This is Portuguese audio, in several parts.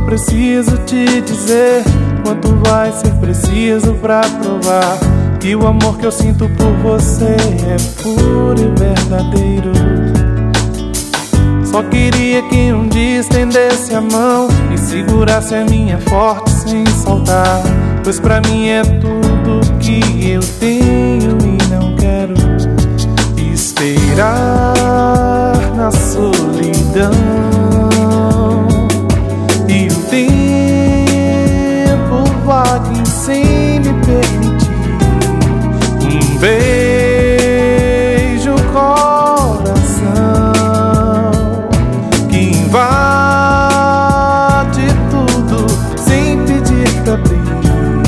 preciso te dizer quanto vai ser preciso pra provar que o amor que eu sinto por você é puro e verdadeiro. Só queria que um dia estendesse a mão e segurasse a minha forte sem soltar, pois pra mim é tudo que eu tenho e não quero esperar na solidão. E o tempo vague sem me permitir um beijo, coração, que invade tudo sem pedir pra abrir.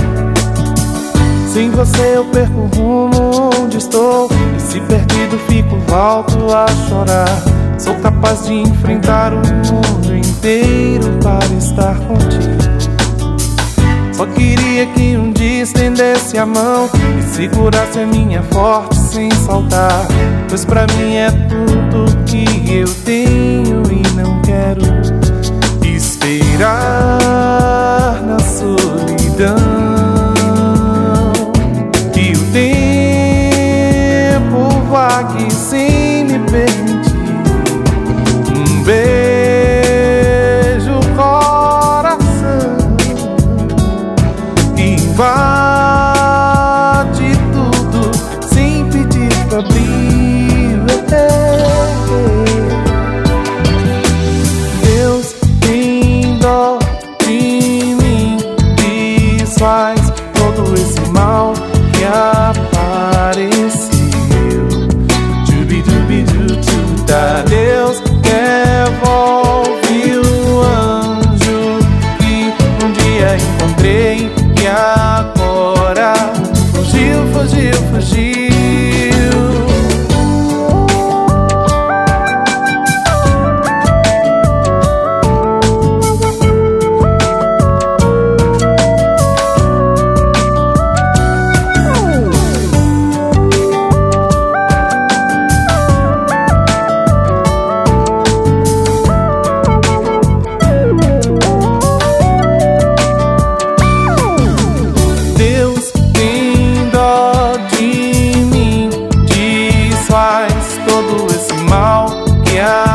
Sem você eu perco o rumo onde estou, e se perdido fico, volto a chorar. Sou capaz de enfrentar o mundo inteiro para estar contigo. Só queria que um dia estendesse a mão e segurasse a minha forte sem saltar, pois pra mim é tudo que eu tenho e não quero esperar na solidão. Que o tempo vague sem me permitir um beijo, coração, que invade tudo sem pedir pra abrir. Deus tem dó de mim, desfaz todo esse mal que apareceu. Dubi-dubi-du-tu-tá. Deus devolve o anjo que um dia encontrei e agora fugiu, fugiu, fugiu. Todo esse mal que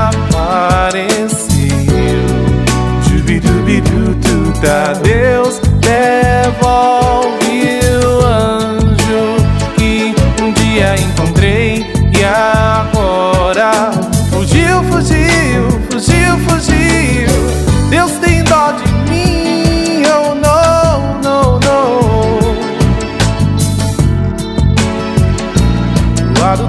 apareceu. Dubi-dubi-du-tu-tá. Deus devolve o anjo que um dia encontrei e agora fugiu, fugiu, fugiu, fugiu. Deus tem dó de mim, oh no, no, no. Lado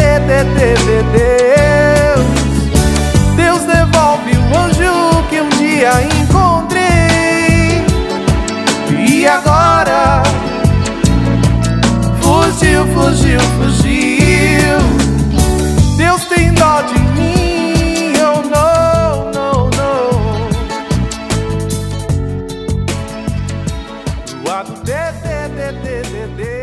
Deus devolve o anjo que um dia encontrei e agora fugiu, fugiu, fugiu. Deus tem dó de mim, oh no, no, no. Lado